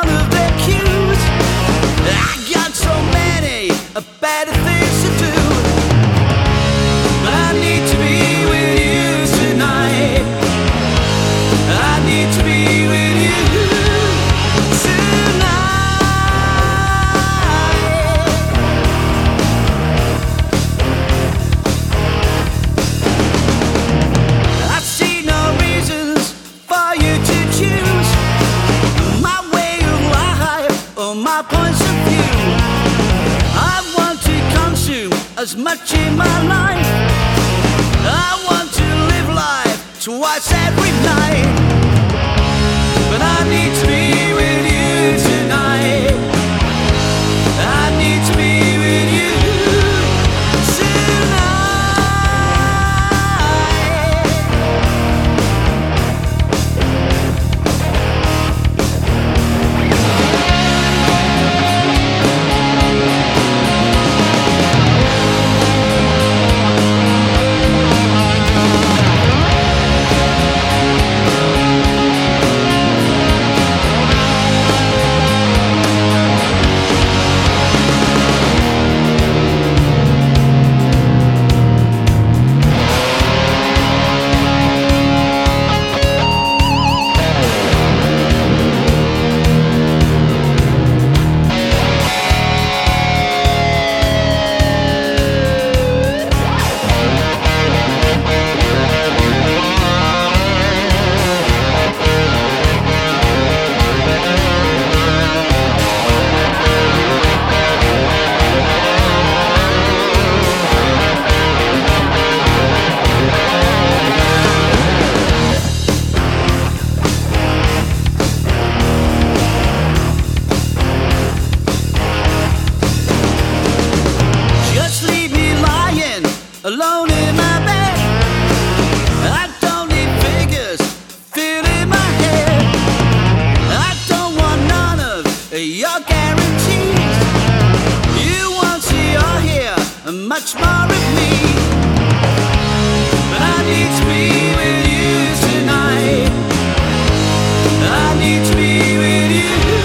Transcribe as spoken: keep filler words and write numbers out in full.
of their cues. I got so many uh, better things to do, but I need to be with you tonight. I need to be with you tonight. I see no reasons for you to choose my way of life or my points of view. I want to consume as much in my life. I want to live life twice every night, but I need to be with you tonight. I need to be with you tonight. Alone in my bed, I don't need figures filling my head. I don't want none of your guarantees. You want to you're here and much more of me, but I need to be with you tonight. I need to be with you